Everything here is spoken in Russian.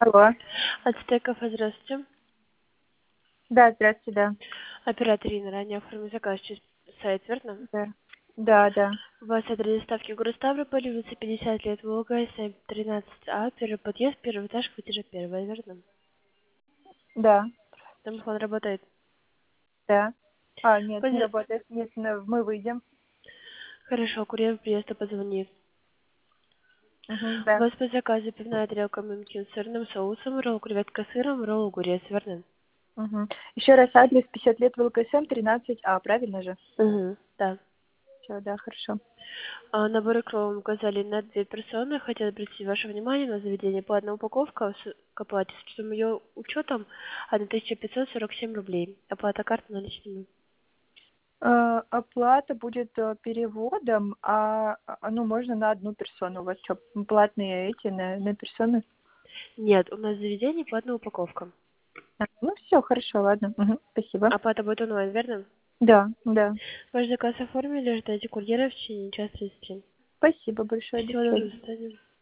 Алло. Ацтеков, здравствуйте. Да, здравствуйте, да. Оператор Ирина, ранее оформил заказ через сайт, верно? Да. Да, да. У вас адрес доставки город Ставрополь, улица 50 лет, Волга, 713А, первый подъезд, первый этаж, квартира первая, верно? Да. Домофон работает. Да. А, нет, не Пози- работает. Нет, мы выйдем. Хорошо, курьер приезда позвонит. Угу, У да. вас по заказу пивная тарелка мюнхен с сырным соусом, ролл креветка с сыром, ролл огурец, верно? Угу. Еще раз адрес 50 лет ВЛКСМ 13А, правильно же? Угу, да. Все, да, хорошо. Наборы кровом указали на 2 персоны. Хотел обратить ваше внимание на заведение по одной упаковке к оплате с учетом ее учетом 1547 рублей. Оплата карты наличными. Оплата будет переводом, ну, можно на одну персону. У вас что, платные эти на персоны? Нет, у нас заведение по одной упаковка. Ну, все, хорошо, ладно. Угу, спасибо. Оплата будет онлайн, верно? Да, да. Ваш заказ оформили, ждайте курьера в течение часа 30. Спасибо большое, до Всего доброго, свидания. до свидания.